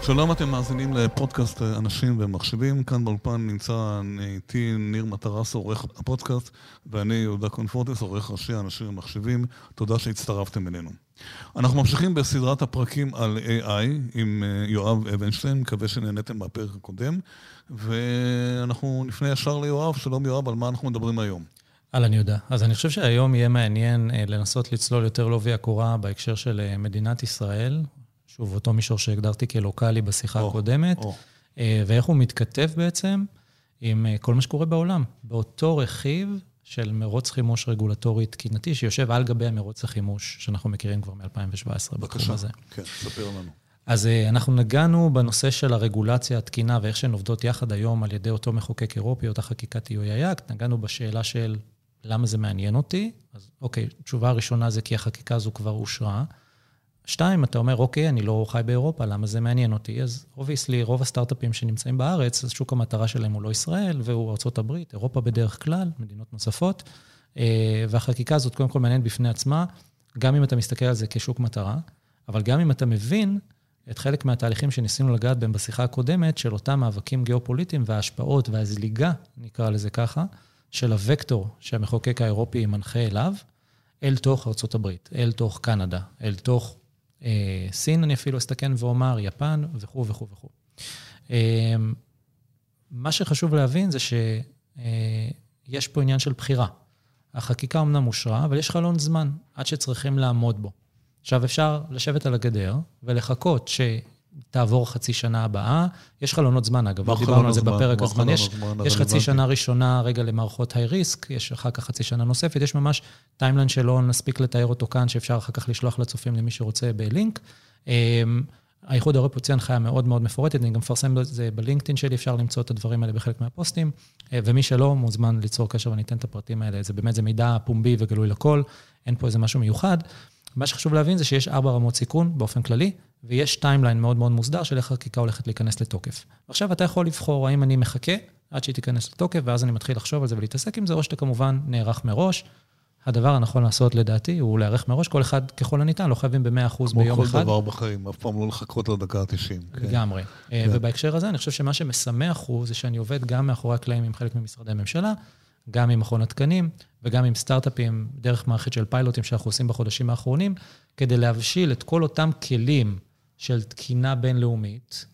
שלום, אתם מאזינים לפודקאסט אנשים ומחשבים. כאן באולפן נמצא איתי ניר מטרס, עורך הפודקאסט, ואני יהודה קונפורטס, עורך ראשי אנשים ומחשבים. תודה שהצטרפתם אלינו. אנחנו ממשיכים בסדרת הפרקים על AI עם יואב אבנשטיין, מקווה שנהנתם מהפרק הקודם, ואנחנו נפנה ישר ליואב. שלום יואב, על מה אנחנו מדברים היום? אהלן יהודה. אז אני חושב שהיום יהיה מעניין לנסות לצלול יותר לעובי הקורה בהקשר של מדינת ישראל, שוב, אותו מישור שהגדרתי כלוקלי בשיחה הקודמת, ואיך הוא מתכתב בעצם עם כל מה שקורה בעולם, באותו רכיב של מרוץ חימוש רגולטורי תקינתי, שיושב על גבי המרוץ החימוש, שאנחנו מכירים כבר מ-2017 בתחום הזה. כן, ספר לנו. אז אנחנו נגענו בנושא של הרגולציה התקינה, ואיך שהן עובדות יחד היום על ידי אותו מחוקק אירופי, אותה חקיקת EU, נגענו בשאלה של למה זה מעניין אותי. אז אוקיי, תשובה הראשונה זה כי החקיקה הזו כבר אושרה. 2, אתה אומר, אוקיי, אני לא חי באירופה, למה זה מעניין אותי? אז obviously, רוב הסטארט-אפים שנמצאים בארץ, אז שוק המטרה שלהם הוא לא ישראל, והוא ארצות הברית, אירופה בדרך כלל, מדינות נוספות, והחקיקה הזאת קודם כל מעניינת בפני עצמה, גם אם אתה מסתכל על זה כשוק מטרה, אבל גם אם אתה מבין את חלק מהתהליכים שניסינו לגעת בהם בשיחה הקודמת, של אותם מאבקים גיאופוליטיים וההשפעות והזליגה, נקרא לזה ככה, של הוקטור שהמחוקק האירופי מנחה אליו, אל תוך ארצות הברית, אל תוך קנדה, אל תוך סין, אני אפילו אסתכן ואומר, יפן וכו' וכו' וכו'. מה שחשוב להבין זה שיש פה עניין של בחירה. החקיקה אומנם אושרה, אבל יש חלון זמן עד שצריכים לעמוד בו. עכשיו אפשר לשבת על הגדר ולחכות שתעבור חצי שנה הבאה. יש חלונות זמן, אגב, דיברנו על זה בפרק הזמן. יש חצי שנה ראשונה רגע למערכות היי ריסק, יש אחר כך חצי שנה נוספת, יש ממש טיימליין שלא נספיק לתאר אותו כאן, שאפשר אחר כך לשלוח לצופים למי שרוצה בלינק. האיחוד האירופי הוציא הנחיה מאוד מאוד מפורטת, אני גם מפרסם את זה בלינקדאין שלי, אפשר למצוא את הדברים האלה בחלק מהפוסטים, ומי שלא מוזמן ליצור קשר ואני אתן את הפרטים האלה, זה באמת זה מידע פומבי וגלוי לכל, אין פה איזה משהו מיוחד. מה שחשוב להבין זה שיש 4 רמות סיכון באופן כללי, ויש טיימליין מאוד מאוד מוסדר של איך החקיקה הולכת להיכנס לתוקף. עכשיו אתה יכול לבחור האם אני מחכה עד שהיא תיכנס לתוקף, ואז אני מתחיל לחשוב על זה ולהתעסק עם זה, או שאתה כמובן נערך מראש. הדבר הנכון לעשות לדעתי הוא להיערך מראש, כל אחד ככל הניתן, לא חייבים ב100% ביום אחד. כמו כל דבר בחיים, אף פעם לא לחכות לדקה ה-90. לגמרי. ובהקשר הזה אני חושב שמה שמשמח הוא, זה שאני עובד גם מאחורי הקלעים עם חלק ממשרדי הממשלה, גם עם מכון התקנים, וגם עם סטארט-אפים, דרך מערכת של פיילוטים שאנחנו עושים בחודשים האחרונים, כדי להבשיל את כל אותם כלים של תקינה בינלאומית,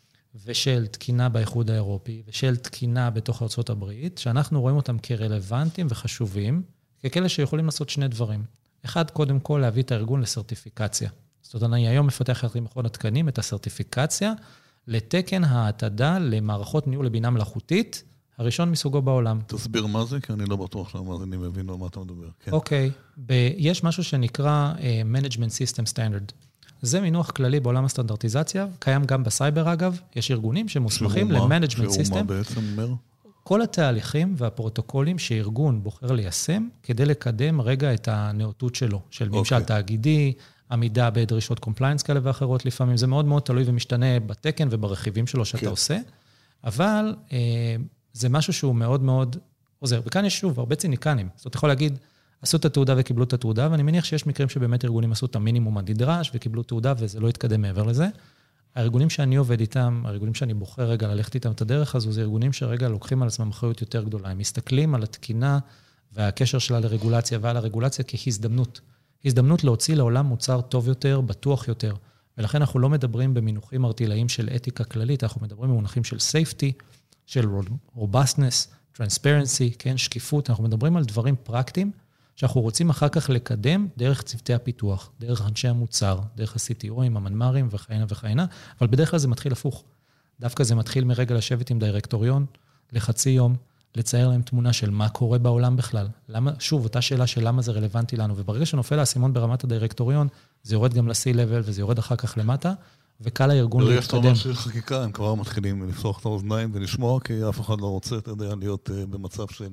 ושל תקינה באיחוד האירופי, ושל תקינה בתוך ארצות הברית, שאנחנו רואים אותם כרלוונטיים וחשובים, ככאלה שיכולים לעשות 2 דברים. אחד, קודם כל, להביא את הארגון לסרטיפיקציה. זאת אומרת, אני היום מפתח יחד עם מכון התקנים את הסרטיפיקציה, לתקן העתדה למערכות ניהול לבינה מלאכותית, הראשון מסוגו בעולם. תסביר מה זה, כי אני לא בטוח שהמאזינים מבינו על מה אתה מדבר. אוקיי. יש משהו שנקרא Management System Standard. זה מינוח כללי בעולם הסטנדרטיזציה, קיים גם בסייבר אגב, יש ארגונים שמוסמכים ל-Management System. שהוא מה בעצם אומר? כל התהליכים והפרוטוקולים שארגון בוחר ליישם, כדי לקדם רגע את הנאותות שלו, של ממשל תאגידי, עמידה בדרישות קומפליינס כאלה ואחרות לפעמים, זה מאוד מאוד תלוי ומשתנה בתקן וברכיבים שלו שאתה עושה, אבל זה משהו שהוא מאוד מאוד עוזר. וכאן יש שוב הרבה ציניקנים. זאת אומרת, יכול להגיד, עשו את התעודה וקיבלו את התעודה, ואני מניח שיש מקרים שבאמת ארגונים עשו את המינימום הנדרש וקיבלו תעודה, וזה לא יתקדם מעבר לזה. הארגונים שאני עובד איתם, הארגונים שאני בוחר רגע ללכת איתם את הדרך הזו, זה ארגונים שרגע לוקחים על עצמם אחריות יותר גדולה. הם מסתכלים על התקינה והקשר שלה לרגולציה ועל הרגולציה כהזדמנות. הזדמנות להוציא לעולם מוצר טוב יותר, בטוח יותר. ולכן אנחנו לא מדברים במינוחים ארטילאיים של אתיקה כללית, אנחנו מדברים במונחים של safety, של robustness, transparency, כן, שקיפות. אנחנו מדברים על דברים פרקטיים, שאנחנו רוצים אחר כך לקדם דרך צוותי הפיתוח, דרך אנשי המוצר, דרך ה-CTOים, המנמ"רים וכהנה וכהנה, אבל בדרך כלל זה מתחיל הפוך. דווקא זה מתחיל מרגע לשבת עם דירקטוריון, לחצי יום, לצייר להם תמונה של מה קורה בעולם בכלל. למה, שוב, אותה שאלה של למה זה רלוונטי לנו, וברגע שנופל האסימון ברמת הדירקטוריון, זה יורד גם ל-C-Level וזה יורד אחר כך למטה, וקל הארגון להתקדם. יש תומר של חקיקה, הם כבר מתחילים לפתוח את האוזניים ולשמוע, כי אף אחד לא רוצה, אתה יודע, להיות במצב של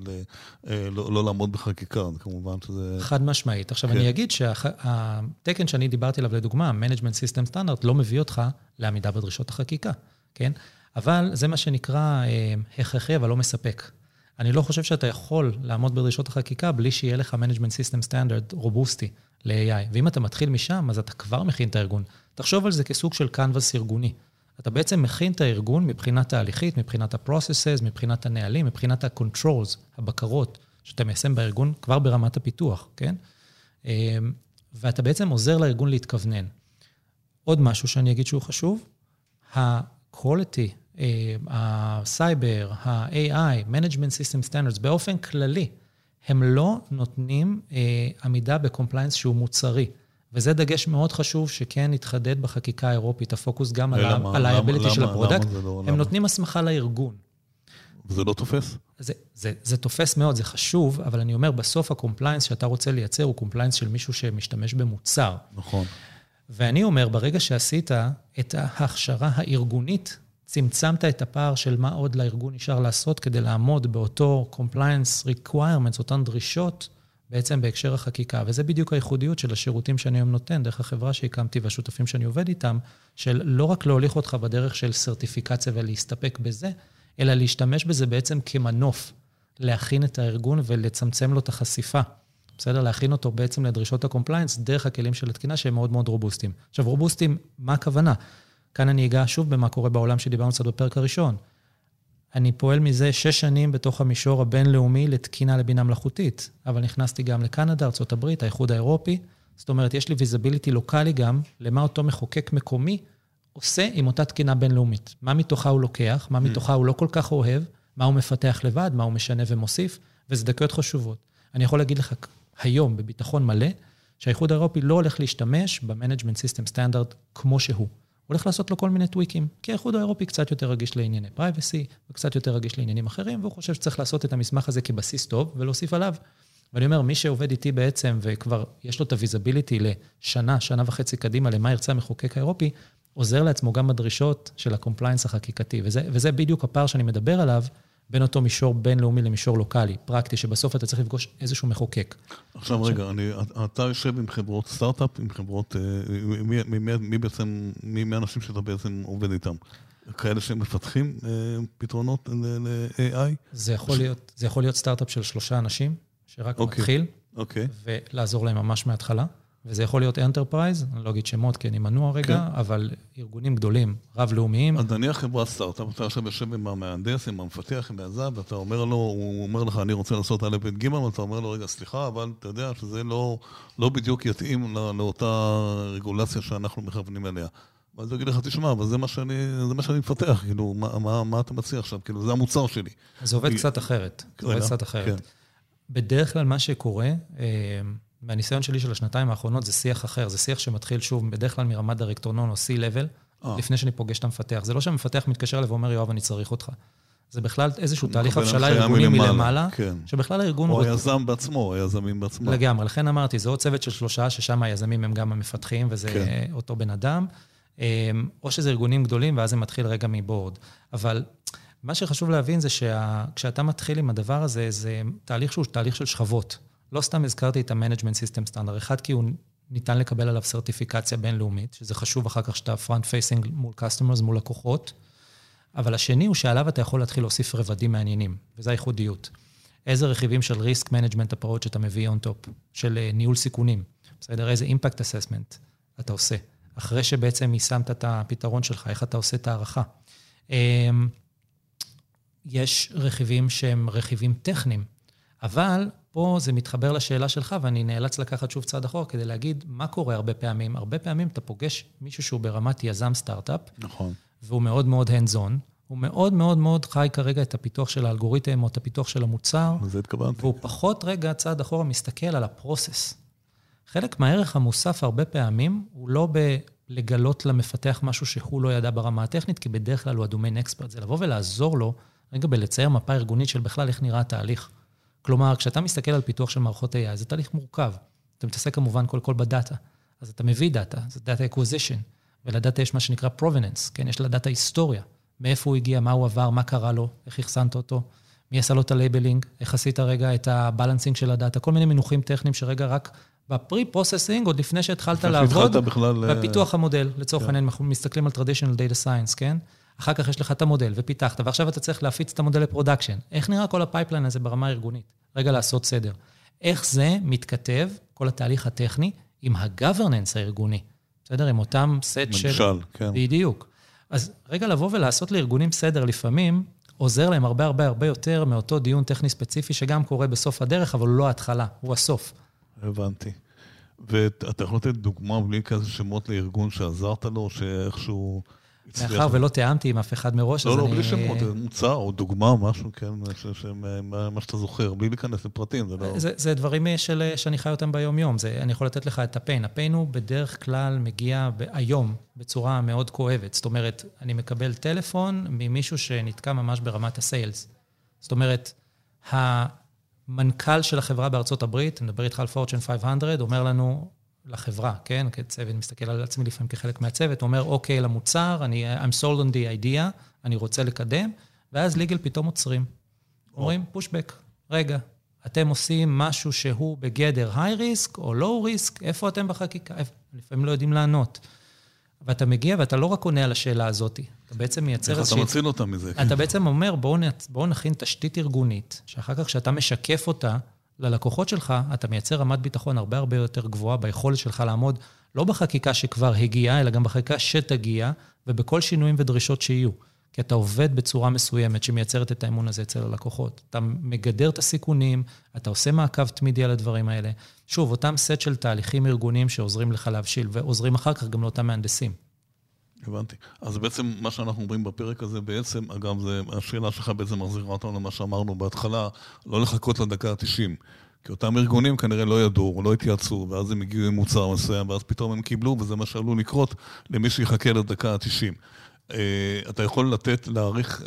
לא לעמוד בחקיקה, כמובן שזה... חד משמעית. עכשיו אני אגיד שהתקן שאני דיברתי עליו לדוגמה, Management System Standard, לא מביא אותך לעמידה בדרישות החקיקה, כן? אבל זה מה שנקרא הכרחי, אבל לא מספק. אני לא חושב שאתה יכול לעמוד בדרישות החקיקה, בלי שיהיה לך Management System Standard רובוסטי ל-AI. ואם אתה מתחיל משם, אז אתה כבר מכין את הארגון. תחשוב על זה כסוג של קנבס ארגוני. אתה בעצם מכין את הארגון מבחינת תהליכית, מבחינת ה-processes, מבחינת הנהלים, מבחינת ה-controls, הבקרות, שאתה מיישם בארגון כבר ברמת הפיתוח, כן? ואתה בעצם עוזר לארגון להתכוונן. עוד משהו שאני אגיד שהוא חשוב, ה-quality, הסייבר, ה-AI, Management System Standards, באופן כללי, הם לא נותנים עמידה בקומפליינס שהוא מוצרי. וזה דגש מאוד חשוב שכן יתחדד בחקיקה האירופית, הפוקוס גם על ה-liability של הפרודקט. הם נותנים הסמכה לארגון. זה לא תופס? זה תופס מאוד, זה חשוב, אבל אני אומר, בסוף הקומפליינס שאתה רוצה לייצר, הוא קומפליינס של מישהו שמשתמש במוצר. נכון. ואני אומר, ברגע שעשית את ההכשרה הארגונית, צמצמת את הפער של מה עוד לארגון נשאר לעשות, כדי לעמוד באותו compliance requirements, אותן דרישות, בעצם בהקשר החקיקה. וזה בדיוק הייחודיות של השירותים שאני היום נותן, דרך החברה שהקמתי והשותפים שאני עובד איתם, של לא רק להוליך אותך בדרך של סרטיפיקציה ולהסתפק בזה, אלא להשתמש בזה בעצם כמנוף, להכין את הארגון ולצמצם לו את החשיפה. בסדר? להכין אותו בעצם לדרישות הקומפליינס, דרך הכלים של התקינה שהם מאוד מאוד רובוסטיים. עכשיו, רובוסטיים, מה הכוונה? כאן אני אגע שוב במה קורה בעולם שדיברנו קצת בפרק הראשון. אני פועל מזה 6 שנים בתוך המישור הבינלאומי לתקינה לבינה מלאכותית, אבל נכנסתי גם לקנדה, ארצות הברית, האיחוד האירופי, זאת אומרת, יש לי ויזיביליטי לוקלי גם, למה אותו מחוקק מקומי עושה עם אותה תקינה בינלאומית. מה מתוכה הוא לוקח, מה מתוכה הוא לא כל כך אוהב, מה הוא מפתח לבד, מה הוא משנה ומוסיף, וזה דקויות חשובות. אני יכול להגיד לך היום בביטחון מלא, שהאיחוד האירופי לא הולך להשתמש ב-Management System Standard כמו שהוא. הוא הולך לעשות לו כל מיני טוויקים, כי האיחוד האירופי קצת יותר רגיש לענייני privacy, וקצת יותר רגיש לעניינים אחרים, והוא חושב שצריך לעשות את המסמך הזה כבסיס טוב, ולהוסיף עליו. ואני אומר, מי שעובד איתי בעצם, וכבר יש לו את הוויזיביליטי לשנה, שנה וחצי קדימה, למה ירצה המחוקק האירופי, עוזר לעצמו גם בדרישות של הקומפליינס החקיקתי. וזה בדיוק הפער שאני מדבר עליו, בין אותו מישור בינלאומי למישור לוקלי, פרקטי, שבסוף אתה צריך לפגוש איזשהו מחוקק. עכשיו רגע, אתה יושב עם חברות סטארט-אפ, עם חברות, מי מהאנשים שאתה בעצם עובד איתם? כאלה שהם מפתחים פתרונות ל-AI? זה יכול להיות סטארט-אפ של 3 אנשים, שרק מתחיל, ולעזור להם ממש מההתחלה. וזה יכול להיות אנטרפרייז, אני לא אגיד שמות, כי אני מנוע רגע, אבל ארגונים גדולים, רב-לאומיים. אז נניח חברת סטארט-אפ, אתה עכשיו יושב עם המהנדס, עם המפתח, עם היזם, ואתה אומר לו, הוא אומר לך, אני רוצה לעשות א' ב' ג', ואתה אומר לו, רגע, סליחה, אבל אתה יודע שזה לא בדיוק יתאים לאותה רגולציה שאנחנו מכוונים אליה. ואז הוא יגיד לך, תשמע, אבל זה מה שאני מפתח, כאילו, מה אתה מציע עכשיו? כאילו, זה המוצר שלי. זה עובד קצת אחרת. בדרך כלל מה שקורה, מהניסיון שלי של השנתיים האחרונות, זה שיח אחר. זה שיח שמתחיל שוב, בדרך כלל מרמת דירקטוריון או C-Level, לפני שאני פוגש את המפתח. זה לא שהמפתח מתקשר אליו ואומר, יואב, אני צריך אותך. זה בכלל איזשהו תהליך הבשלה ארגוני מלמעלה, שבכלל הארגון... או היזם בעצמו, היזמים בעצמו. לגמרי, לכן אמרתי, זה עוד צוות של 3, ששם היזמים הם גם המפתחים, וזה אותו בן אדם, או שזה ארגונים גדולים, ואז זה מתחיל רגע מבורד. אבל מה שחשוב להבין זה שכשאתה מתחיל עם הדבר הזה, זה תהליך שהוא תהליך של שכבות. לא סתם הזכרתי את ה-Management System Standard, אחד כי הוא ניתן לקבל עליו סרטיפיקציה בינלאומית, שזה חשוב אחר כך שאתה front facing מול customers, מול לקוחות, אבל השני הוא שעליו אתה יכול להתחיל להוסיף רבדים מעניינים, וזו הייחודיות. איזה רכיבים של risk management approach שאתה מביא on top, של ניהול סיכונים, בסדר, איזה impact assessment אתה עושה, אחרי שבעצם יישמת את הפתרון שלך, איך אתה עושה את הערכה. יש רכיבים שהם רכיבים טכניים, אבל פה זה מתחבר לשאלה שלך, ואני נאלץ לקחת שוב צעד אחורה, כדי להגיד מה קורה הרבה פעמים. הרבה פעמים אתה פוגש מישהו שהוא ברמת יזם סטארט-אפ, נכון. והוא מאוד מאוד hands-on, הוא מאוד מאוד מאוד חי כרגע את הפיתוח של האלגוריתם, או את הפיתוח של המוצר, והוא פחות רגע צעד אחורה מסתכל על הפרוסס. חלק מהערך המוסף הרבה פעמים, הוא לא בלגלות למפתח משהו שהוא לא ידע ברמה הטכנית, כי בדרך כלל הוא הדומיין אקספרט, זה לבוא ולעזור לו, רגע בלצייר מפה ארגונית של בכלל איך נראה התהליך. כלומר, כשאתה מסתכל על פיתוח של מערכות AI, זה תהליך מורכב. אתה מתעסק כמובן כל בדאטה. אז אתה מביא דאטה, זה דאטה אקוויזישן, ולדאטה יש מה שנקרא provenance, כן? יש לדאטה היסטוריה, מאיפה הוא הגיע, מה הוא עבר, מה קרה לו, איך הכסנת אותו, מי עשה לו את הלייבלינג, איך עשית רגע את הבלנסינג של הדאטה, כל מיני מינוחים טכניים שרגע רק בפרי-פרוססינג, עוד לפני שהתחלת לעבוד, בפיתוח המודל, לצורך העניין, אנחנו מסתכלים על traditional data science, כן? אחר כך יש לך את המודל ופיתחת, ועכשיו אתה צריך להפיץ את המודל לפרודקשן. איך נראה כל הפייפליין הזה ברמה הארגונית? רגע לעשות סדר. איך זה מתכתב, כל התהליך הטכני, עם ה-governance הארגוני? בסדר? עם אותם סט של... ממשל, כן. בדיוק. אז רגע לבוא ולעשות לארגונים סדר לפעמים, עוזר להם הרבה הרבה הרבה יותר מאותו דיון טכני ספציפי, שגם קורה בסוף הדרך, אבל הוא לא ההתחלה, הוא הסוף. הבנתי. ואתה יכול לתת דוגמה בלי כזה שמות לארגון שעזרת לו, שאיכשהו... מאחר ולא תיאמתי עם אף אחד מראש, לא, בלי שמות, מוצר או דוגמה, משהו, כן, מה שאתה זוכר, בלי להיכנס לפרטים, זה לא... זה דברים שאני חי אותם ביום-יום, אני יכול לתת לך את הפיין. הפיין הוא בדרך כלל מגיע היום בצורה מאוד כואבת. זאת אומרת, אני מקבל טלפון ממישהו שנתקע ממש ברמת הסיילס. זאת אומרת, המנכ"ל של החברה בארצות הברית, נדבר איתך על Fortune 500, אומר לנו לחברה, כן? כצוות, מסתכל על עצמי לפעמים כחלק מהצוות, אומר, אוקיי, למוצר, I'm sold on the idea, אני רוצה לקדם, ואז ליגל פתאום עוצרים. אומרים, pushback, רגע, אתם עושים משהו שהוא בגדר high risk או low risk, איפה אתם בחקיקה? לפעמים לא יודעים לענות. ואתה מגיע ואתה לא רק עונה על השאלה הזאת, אתה בעצם מייצר... איך אתה מציל אותה מזה? אתה בעצם אומר, בואו נכין תשתית ארגונית, שאחר כך כשאתה משקף אותה ללקוחות שלך, אתה מייצר רמת ביטחון הרבה הרבה יותר גבוהה ביכולת שלך לעמוד, לא בחקיקה שכבר הגיעה, אלא גם בחקיקה שתגיע, ובכל שינויים ודרישות שיהיו. כי אתה עובד בצורה מסוימת שמייצרת את האמון הזה אצל הלקוחות. אתה מגדר את הסיכונים, אתה עושה מעקב תמידי על הדברים האלה. שוב, אותם סט של תהליכים ארגוניים שעוזרים לך להבשיל, ועוזרים אחר כך גם לאותם מהנדסים. הבנתי. אז בעצם מה שאנחנו אומרים בפרק הזה בעצם, אגב, השאלה שלך בעצם מחזירה אותנו למה שאמרנו בהתחלה, לא לחכות לדקה ה-90. כי אותם ארגונים כנראה לא ידעו, או לא התייעצו, ואז הם הגיעו עם מוצר מסוים, ואז פתאום הם קיבלו, וזה מה שעלול לקרות למי שיחכה לדקה ה-90. אתה יכול להעריך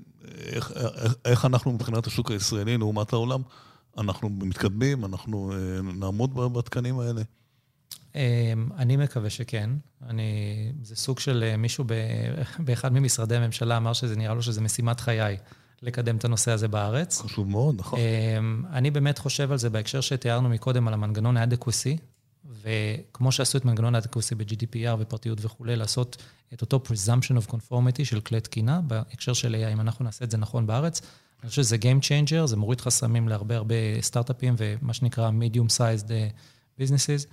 איך אנחנו מבחינת השוק הישראלי לעומת העולם, אנחנו מתקדמים, אנחנו נעמוד בתקנים האלה. אני מקווה שכן. זה סוג של מישהו באחד ממשרדי הממשלה אמר שזה נראה לו שזה משימת חיי לקדם את הנושא הזה בארץ. חשוב מאוד, נכון. אני באמת חושב על זה בהקשר שתיארנו מקודם על המנגנון האדקווסי, וכמו שעשו את מנגנון האדקווסי ב-GDPR ופרטיות וכו', לעשות את אותו presumption of conformity של כלי תקינה, בהקשר של AI, אם אנחנו נעשה את זה נכון בארץ, אני חושב שזה game changer, זה מוריד חסמים להרבה הרבה סטארט-אפים, ומה שנקרא medium-sized businesses.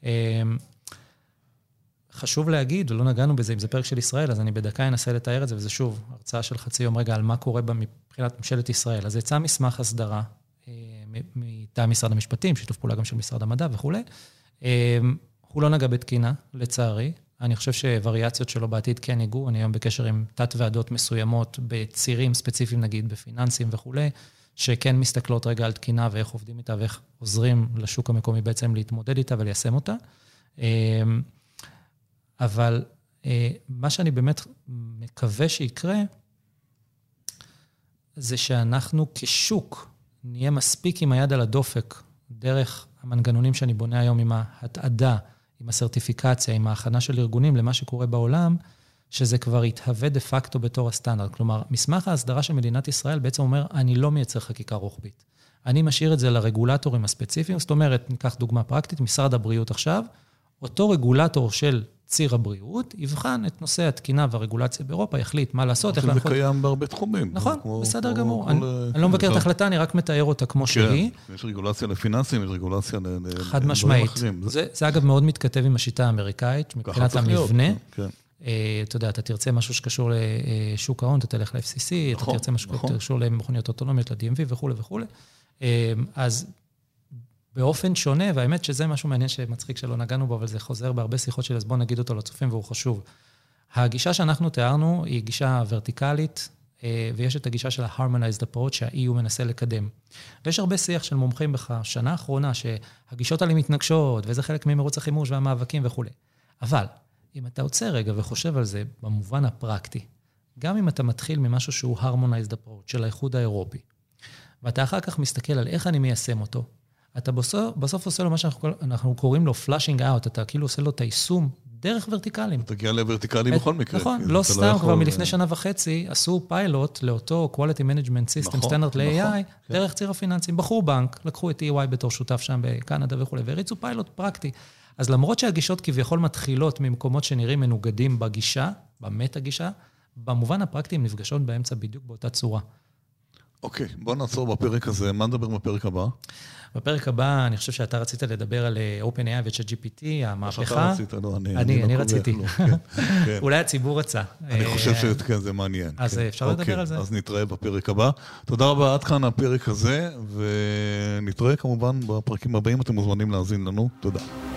חשוב להגיד, ולא נגענו בזה, אם זה פרק של ישראל, אז אני בדקה אנסה לתאר את זה, וזה שוב, הרצאה של חצי יום רגע על מה קורה מבחינת ממשלת ישראל. אז יצא מסמך הסדרה מטעם משרד המשפטים, שיתוף פעולה גם של משרד המדע וכו'. הוא לא נגע בתקינה, לצערי. אני חושב שווריאציות שלו בעתיד כן ייגעו. אני היום בקשר עם תת ועדות מסוימות, בצירים ספציפיים, נגיד, בפיננסים וכו', שכן מסתכלות רגע על תקינה ואיך עובדים איתה, ואיך עוזרים לשוק המקומי בעצם להתמודד איתה וליישם אותה. אבל מה שאני באמת מקווה שיקרה, זה שאנחנו כשוק נהיה מספיק עם היד על הדופק, דרך המנגנונים שאני בונה היום עם ההתעדה, עם הסרטיפיקציה, עם ההכנה של ארגונים למה שקורה בעולם, שזה כבר יתהווה דה פקטו בתור הסטנדרט. כלומר, מסמך ההסדרה של מדינת ישראל בעצם אומר, אני לא מייצר חקיקה רוחבית. אני משאיר את זה לרגולטורים הספציפיים, זאת אומרת, ניקח דוגמה פרקטית, משרד הבריאות עכשיו, אותו רגולטור של ציר הבריאות, יבחן את נושא התקינה והרגולציה באירופה, יחליט מה לעשות, איך זה קיים בהרבה תחומים. נכון, בסדר גמור. אני לא מבקר את ההחלטה, אני רק מתאר אותה כמו שהיא. יש רגולציה לפיננסים, יש רגולציה חד משמעית. זה אגב מאוד מתכתב עם השיטה האמריקאית, מבחינת המבנה. אתה יודע, אתה תרצה משהו שקשור לשוק ההון, אתה תלך ל-FCC, אתה תרצה משהו שקשור למכוניות אוטונומיות, ל-DMV וכו' וכו'. אז באופן שונה, והאמת שזה משהו מעניין שמצחיק שלא נגענו בו, אבל זה חוזר בהרבה שיחות של אז בוא נגיד אותו לצופים והוא חשוב. הגישה שאנחנו תיארנו היא גישה ורטיקלית, ויש את הגישה של ה-harmonized approach שה-EU מנסה לקדם. ויש הרבה שיח של מומחים בשנה האחרונה שהגישות האלה מתנגשות, וזה חלק ממרוץ החימוש והמאבקים וכו'. אבל אם אתה עוצר רגע וחושב על זה במובן הפרקטי, גם אם אתה מתחיל ממשהו שהוא harmonized approach של האיחוד האירופי, ואתה אחר כך מסתכל על איך אני מיישם אותו, אתה בסוף עושה לו מה שאנחנו קוראים לו flashing out, אתה כאילו עושה לו את היישום דרך ורטיקלים. אתה תגיע לוורטיקלים בכל מקרה. נכון, לא סתם כבר מלפני שנה וחצי, עשו פיילוט לאותו quality management system standard ל-AI, דרך ציר הפיננסים, בחרו בנק, לקחו את EY בתור שותף שם בקנדה וכו', והריצו פיילוט פרקטי. אז למרות שהגישות כביכול מתחילות ממקומות שנראים מנוגדים בגישה, באמת הגישה, במובן הפרקטי הם נפגשות באמצע בדיוק באותה צורה. אוקיי, בוא נעצור בפרק הזה. מה נדבר בפרק הבא? בפרק הבא, אני חושב שאתה רצית לדבר על OpenAI ו-ChatGPT, המהפכה. שאתה רצית, לא, אני רציתי. אולי הציבור רצה. אני חושב שכן, זה מעניין. אז אפשר לדבר על זה. אז נתראה בפרק הבא. תודה רבה, עד כאן הפרק הזה, ונתראה כמובן בפרקים הבאים, אתם מוזמנים להאזין לנו. תודה.